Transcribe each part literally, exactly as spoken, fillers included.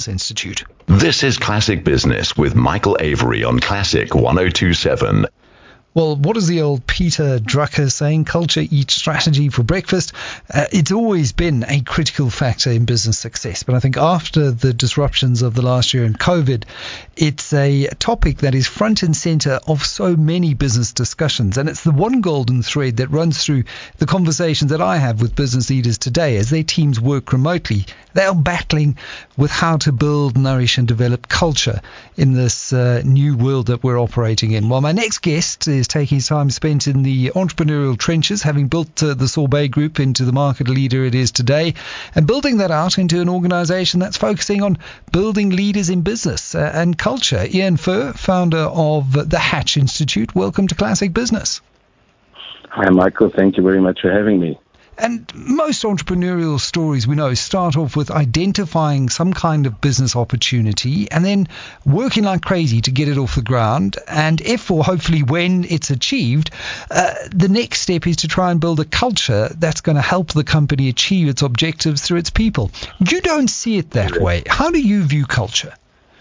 Business Institute. This is Classic Business with Michael Avery on Classic one oh two seven. Well, what is the old Peter Drucker saying? Culture eats strategy for breakfast. Uh, it's always been a critical factor in business success. But I think after the disruptions of the last year in COVID, it's a topic that is front and center of so many business discussions. And it's the one golden thread that runs through the conversations that I have with business leaders today as their teams work remotely. They are battling with how to build, nourish and develop culture in this uh, new world that we're operating in. Well, my next guest is taking his time spent in the entrepreneurial trenches, having built uh, the Sorbet Group into the market leader it is today, and building that out into an organization that's focusing on building leaders in business uh, and culture. Ian Furr, founder of the Hatch Institute. Welcome to Classic Business. Hi, Michael. Thank you very much for having me. And most entrepreneurial stories we know start off with identifying some kind of business opportunity and then working like crazy to get it off the ground. And if or hopefully when it's achieved, uh, the next step is to try and build a culture that's going to help the company achieve its objectives through its people. You don't see it that way. How do you view culture?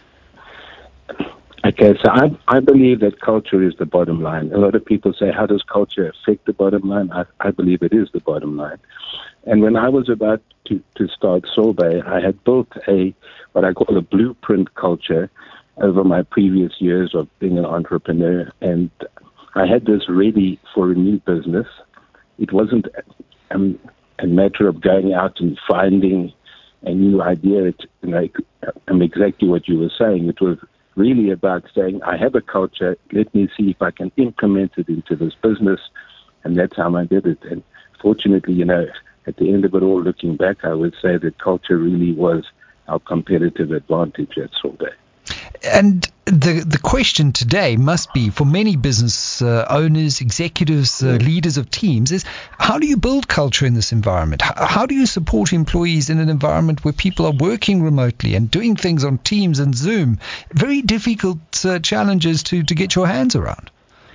Okay, so I, I believe that culture is the bottom line. A lot of people say, how does culture affect the bottom line? I, I believe it is the bottom line. And when I was about to, to start Sorbet, I had built a what I call a blueprint culture over my previous years of being an entrepreneur. And I had this ready for a new business. It wasn't um, a matter of going out and finding a new idea. It, you know, um, exactly what you were saying. It was really about saying, I have a culture, let me see if I can implement it into this business. And that's how I did it. And fortunately, you know, at the end of it all, looking back, I would say that culture really was our competitive advantage at Sorbet. And the the question today must be for many business uh, owners, executives, uh, leaders of teams is how do you build culture in this environment? How, how do you support employees in an environment where people are working remotely and doing things on Teams and Zoom? Very difficult uh, challenges to, to get your hands around.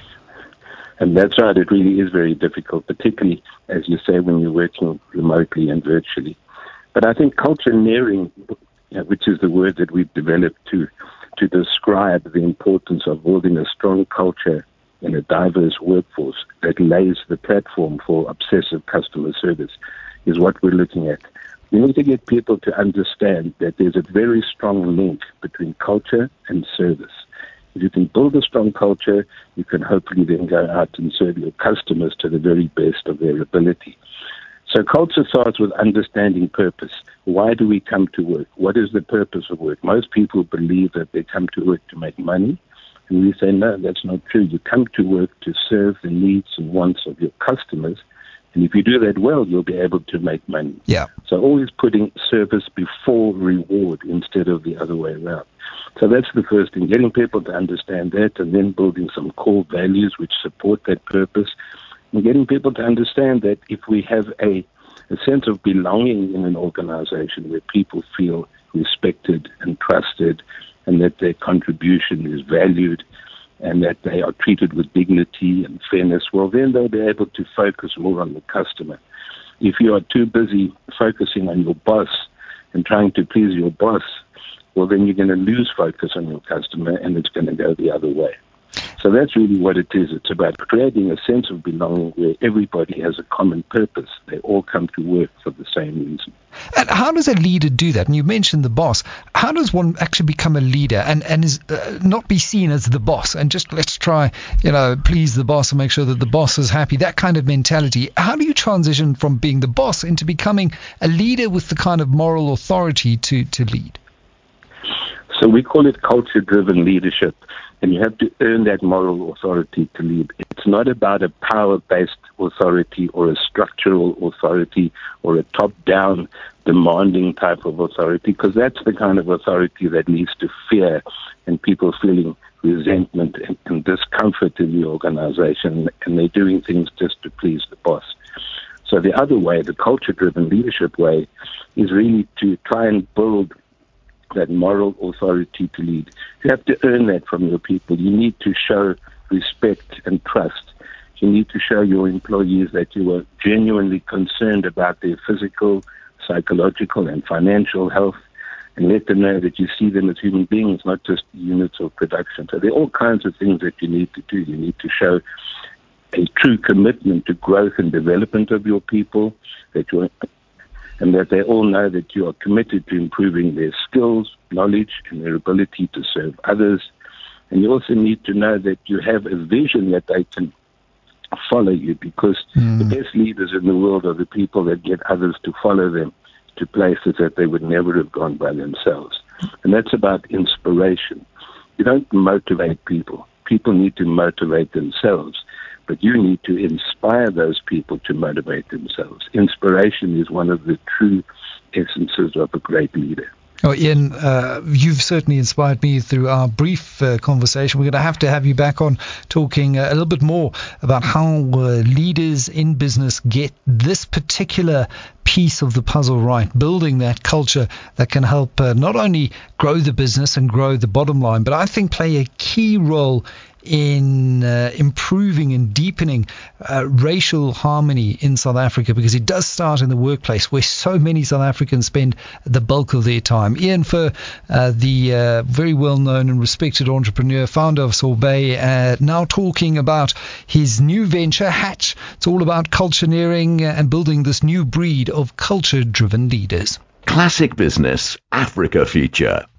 And that's right. It really is very difficult, particularly, as you say, when you're working remotely and virtually. But I think cultureneering, which is the word that we've developed to to describe the importance of building a strong culture in a diverse workforce that lays the platform for obsessive customer service, is what we're looking at. We need to get people to understand that there's a very strong link between culture and service. If you can build a strong culture, you can hopefully then go out and serve your customers to the very best of their ability. So culture starts with understanding purpose. Why do we come to work? What is the purpose of work? Most people believe that they come to work to make money. And we say, no, that's not true. You come to work to serve the needs and wants of your customers. And if you do that well, you'll be able to make money. Yeah. So always putting service before reward instead of the other way around. So that's the first thing, getting people to understand that and then building some core values which support that purpose. And getting people to understand that if we have a, a sense of belonging in an organization where people feel respected and trusted and that their contribution is valued and that they are treated with dignity and fairness, well, then they'll be able to focus more on the customer. If you are too busy focusing on your boss and trying to please your boss, well, then you're going to lose focus on your customer and it's going to go the other way. So that's really what it is. It's about creating a sense of belonging where everybody has a common purpose. They all come to work for the same reason. And how does a leader do that? And you mentioned the boss. How does one actually become a leader and, and is uh, not be seen as the boss and just let's try, you know, please the boss and make sure that the boss is happy, that kind of mentality? How do you transition from being the boss into becoming a leader with the kind of moral authority to, to lead? So we call it culture-driven leadership, and you have to earn that moral authority to lead. It's not about a power-based authority or a structural authority or a top-down demanding type of authority, because that's the kind of authority that leads to fear and people feeling resentment and, and discomfort in the organization, and they're doing things just to please the boss. So the other way, the culture-driven leadership way, is really to try and build that moral authority to lead. You have to earn that from your people. You need to show respect and trust. You need to show your employees that you are genuinely concerned about their physical, psychological, and financial health, and let them know that you see them as human beings, not just units of production. So there are all kinds of things that you need to do. You need to show a true commitment to growth and development of your people, that you're, and that they all know that you are committed to improving their skills, knowledge, and their ability to serve others. And you also need to know that you have a vision that they can follow you, because mm. the best leaders in the world are the people that get others to follow them to places that they would never have gone by themselves. And that's about inspiration. You don't motivate people. People need to motivate themselves, but you need to inspire those people to motivate themselves. Inspiration is one of the true essences of a great leader. Oh, Ian, uh, you've certainly inspired me through our brief uh, conversation. We're going to have to have you back on talking uh, a little bit more about how uh, leaders in business get this particular piece of the puzzle right, building that culture that can help uh, not only grow the business and grow the bottom line, but I think play a key role in uh, improving and deepening uh, racial harmony in South Africa, because it does start in the workplace where so many South Africans spend the bulk of their time. Ian Furr, uh, the uh, very well-known and respected entrepreneur, founder of Sorbet, uh, now talking about his new venture, Hatch. It's all about cultureneering and building this new breed of culture-driven leaders. Classic Business Africa feature.